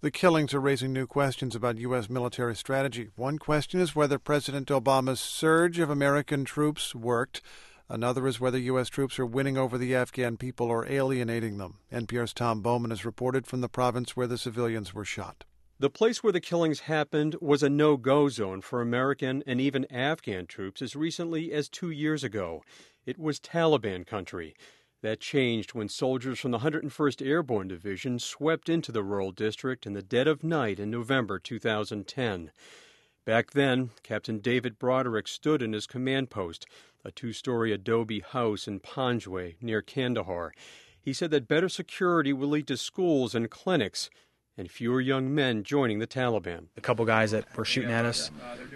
The killings are raising new questions about U.S. military strategy. One question is whether President Obama's surge of American troops worked. Another is whether U.S. troops are winning over the Afghan people or alienating them. NPR's Tom Bowman has reported from the province where the civilians were shot. The place where the killings happened was a no-go zone for American and even Afghan troops as recently as 2 years ago. It was Taliban country. That changed when soldiers from the 101st Airborne Division swept into the rural district in the dead of night in November 2010. Back then, Captain David Broderick stood in his command post, a 2-story adobe house in Panjwai near Kandahar. He said that better security will lead to schools and clinics and fewer young men joining the Taliban. The couple guys that were shooting at us,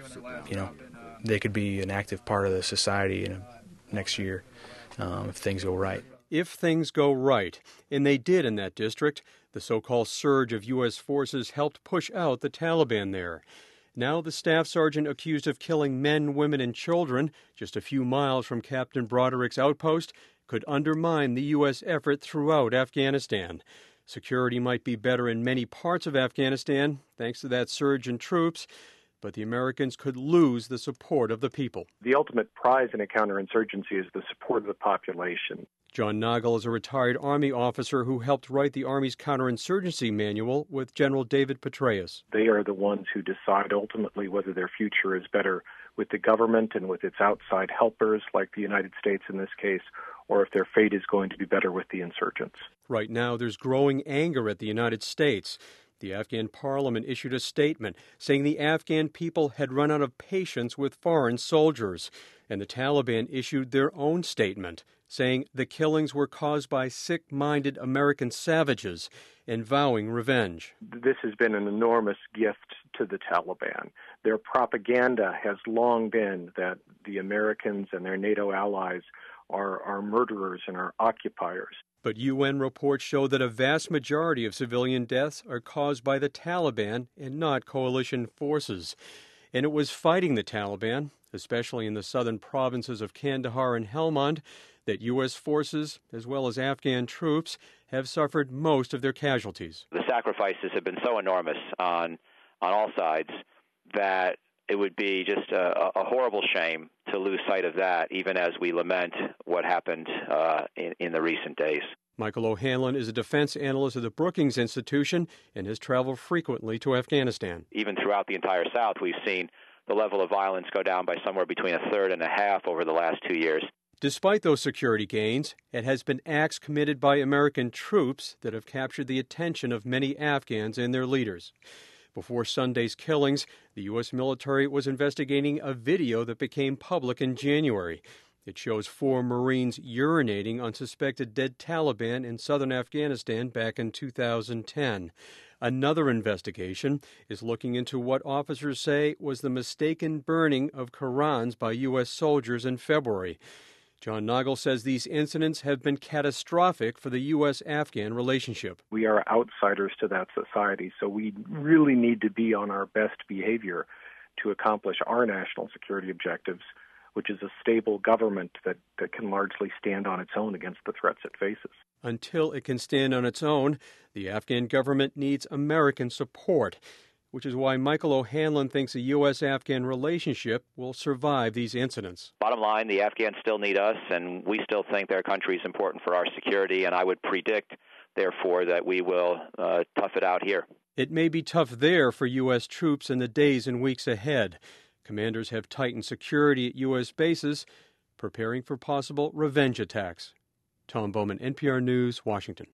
they could be an active part of the society next year if things go right. If things go right, and they did in that district, the so-called surge of U.S. forces helped push out the Taliban there. Now the staff sergeant accused of killing men, women, and children just a few miles from Captain Broderick's outpost could undermine the U.S. effort throughout Afghanistan. Security might be better in many parts of Afghanistan, thanks to that surge in troops, but the Americans could lose the support of the people. The ultimate prize in a counterinsurgency is the support of the population. John Nagel is a retired Army officer who helped write the Army's counterinsurgency manual with General David Petraeus. They are the ones who decide ultimately whether their future is better with the government and with its outside helpers, like the United States in this case, or if their fate is going to be better with the insurgents. Right now, there's growing anger at the United States. The Afghan parliament issued a statement saying the Afghan people had run out of patience with foreign soldiers. And the Taliban issued their own statement saying the killings were caused by sick-minded American savages and vowing revenge. This has been an enormous gift to the Taliban. Their propaganda has long been that the Americans and their NATO allies are murderers and are occupiers. But UN reports show that a vast majority of civilian deaths are caused by the Taliban and not coalition forces. And it was fighting the Taliban, especially in the southern provinces of Kandahar and Helmand, that U.S. forces, as well as Afghan troops, have suffered most of their casualties. The sacrifices have been so enormous on all sides that it would be just a horrible shame to lose sight of that, even as we lament what happened in the recent days. Michael O'Hanlon is a defense analyst at the Brookings Institution and has traveled frequently to Afghanistan. Even throughout the entire South, we've seen the level of violence go down by somewhere between a third and a half over the last 2 years. Despite those security gains, it has been acts committed by American troops that have captured the attention of many Afghans and their leaders. Before Sunday's killings, the U.S. military was investigating a video that became public in January. It shows 4 Marines urinating on suspected dead Taliban in southern Afghanistan back in 2010. Another investigation is looking into what officers say was the mistaken burning of Qurans by U.S. soldiers in February. John Nagel says these incidents have been catastrophic for the U.S.-Afghan relationship. We are outsiders to that society, so we really need to be on our best behavior to accomplish our national security objectives, which is a stable government that can largely stand on its own against the threats it faces. Until it can stand on its own, the Afghan government needs American support, which is why Michael O'Hanlon thinks a U.S.-Afghan relationship will survive these incidents. Bottom line, the Afghans still need us, and we still think their country is important for our security, and I would predict, therefore, that we will tough it out here. It may be tough there for U.S. troops in the days and weeks ahead. Commanders have tightened security at U.S. bases, preparing for possible revenge attacks. Tom Bowman, NPR News, Washington.